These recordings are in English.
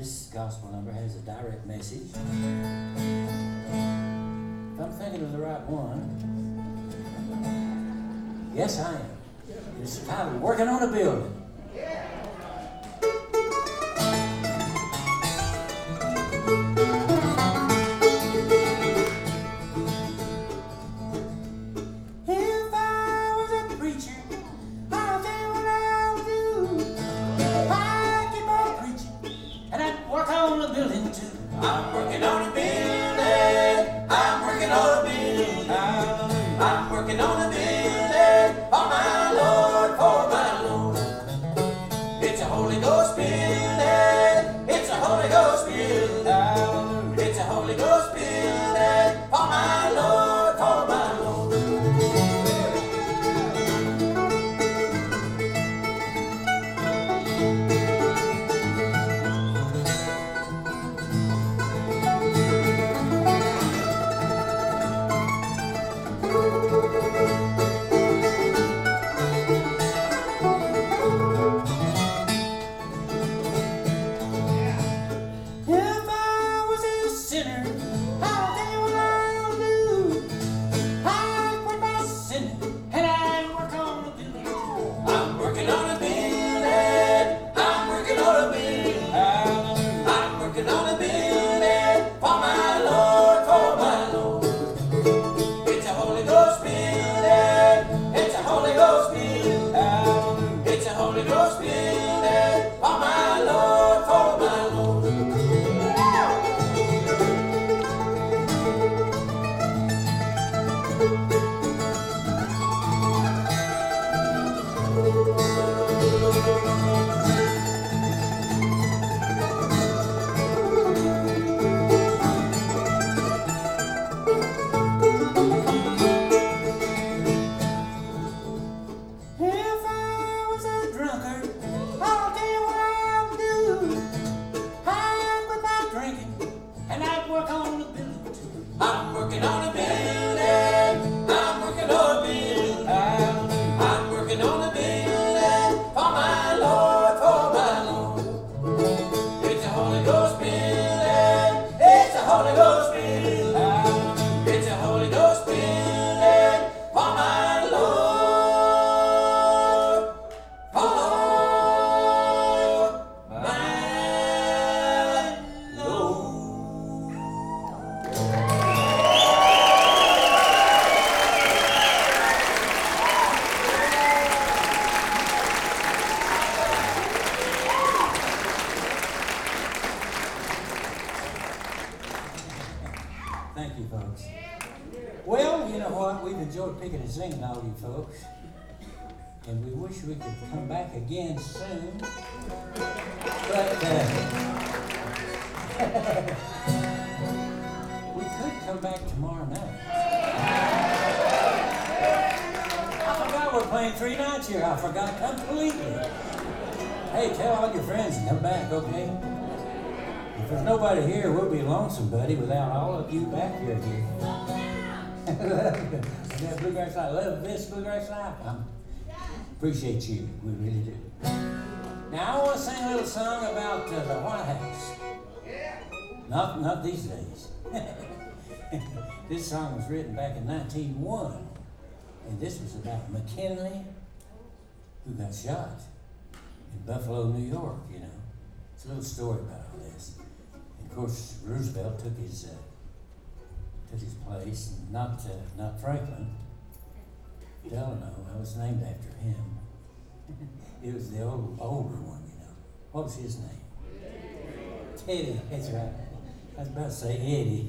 This gospel number has a direct message. If I'm thinking of the right one, yes, I am. It's titled Working on a Building. Thank you, folks. Well, you know what? We've enjoyed picking and singing all you folks. And we wish we could come back again soon. But we could come back tomorrow night. I forgot we're playing 3 nights here. I forgot completely. Hey, tell all your friends to come back, okay? If there's nobody here, we'll be lonesome, buddy, without all of you back here. That Bluegrass Life. Love this Bluegrass Life. Appreciate you. We really do. Now, I want to sing a little song about the White House. Not these days. This song was written back in 1901. And this was about McKinley, who got shot in Buffalo, New York, you know. It's a little story about all this. And of course, Roosevelt took his place, and not Franklin. Delano, that was named after him. It was the older one, you know. What was his name? Teddy, that's right. I was about to say Eddie.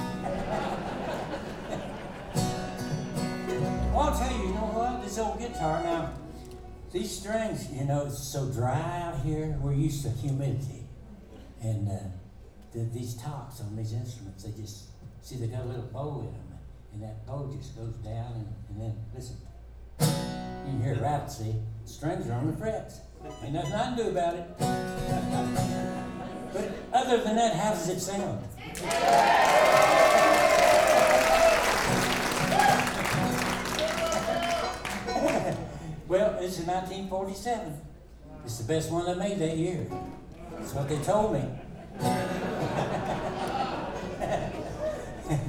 Well, I'll tell you, you know what? This old guitar, now, these strings, you know, it's so dry out here. We're used to humidity. And these tops on these instruments, they just, see, they got a little bow in them. And that bow just goes down, and then, listen. You can hear it rattle, see? The strings are on the frets. Ain't nothing I can do about it. But other than that, how does it sound? Well, it's in 1947. It's the best one they made that year. That's what they told me.